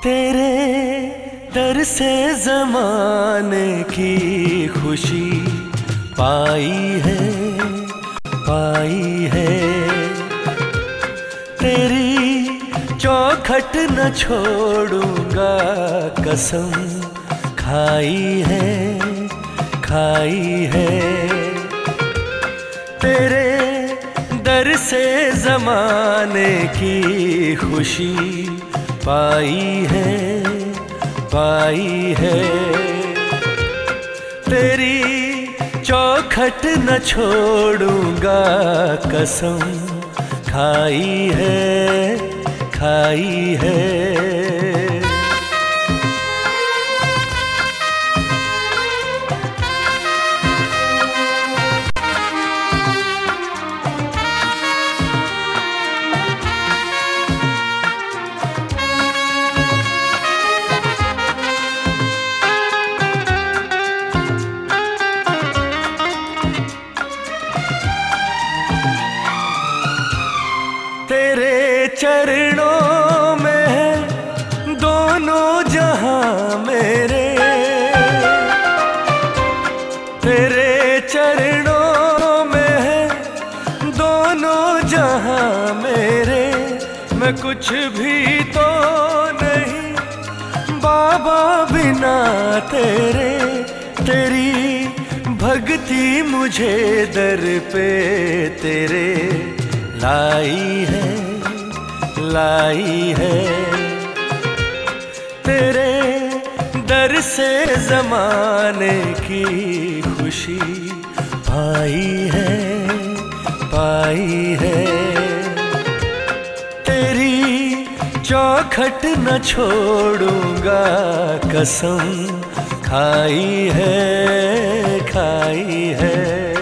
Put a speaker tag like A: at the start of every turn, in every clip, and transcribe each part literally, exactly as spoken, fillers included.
A: तेरे दर से ज़माने की खुशी पाई है, पाई है। तेरी चौखट न छोड़ूंगा, कसम खाई है, खाई है। तेरे दर से ज़माने की खुशी पाई है, पाई है। तेरी चौखट न छोड़ूंगा, कसम खाई है, खाई है। तेरे चरणों में है दोनों जहां मेरे, तेरे चरणों में है दोनों जहां मेरे। मैं कुछ भी तो नहीं बाबा बिना तेरे। तेरी भक्ति मुझे दर पे तेरे लाई है, लाई है। तेरे दर से ज़माने की खुशी पाई है, पाई है। तेरी चौखट न छोड़ूंगा, कसम खाई है, खाई है।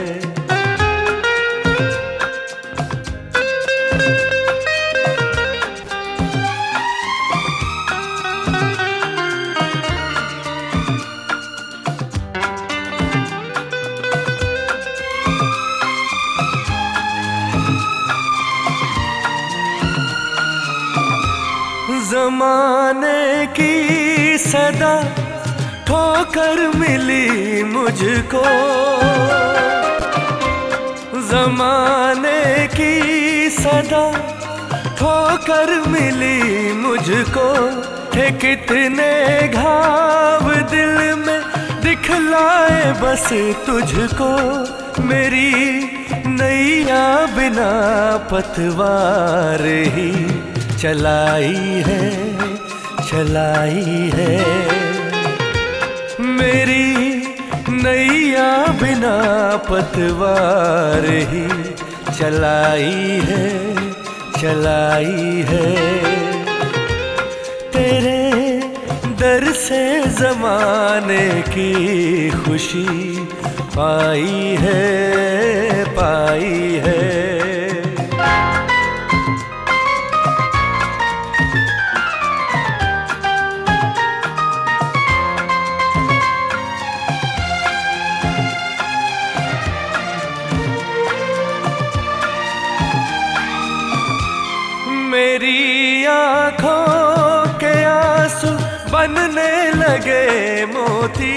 A: ज़माने की सदा ठोकर मिली मुझको, ज़माने की सदा ठोकर मिली मुझको। थे कितने घाव दिल में दिखलाए बस तुझको। मेरी नैया बिना पतवार ही चलाई है, चलाई है। मेरी नैया बिना पतवार ही चलाई है, चलाई है। तेरे दर से ज़माने की खुशी पाई है, पाई है। मेरी आँखों के आंसू बनने लगे मोती,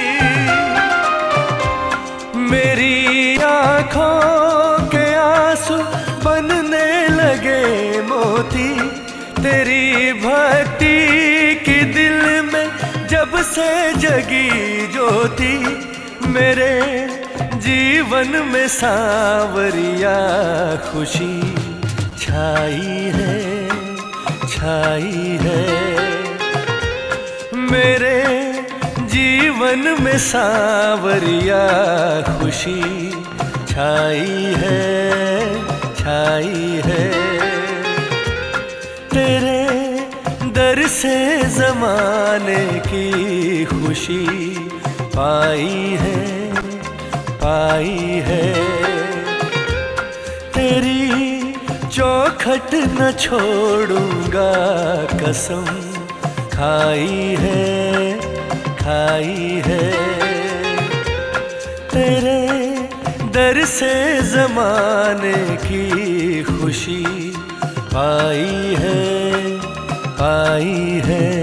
A: मेरी आँखों के आंसू बनने लगे मोती। तेरी भक्ति की दिल में जब से जगी ज्योति, मेरे जीवन में सांवरिया खुशी छाई है, छाई है। मेरे जीवन में सांवरिया खुशी छाई है, छाई है। तेरे दर से ज़माने की खुशी पाई है, पाई है। तेरी चौखट न छोड़ूंगा, कसम खाई है, खाई है। तेरे दर से ज़माने की खुशी पाई है, पाई है।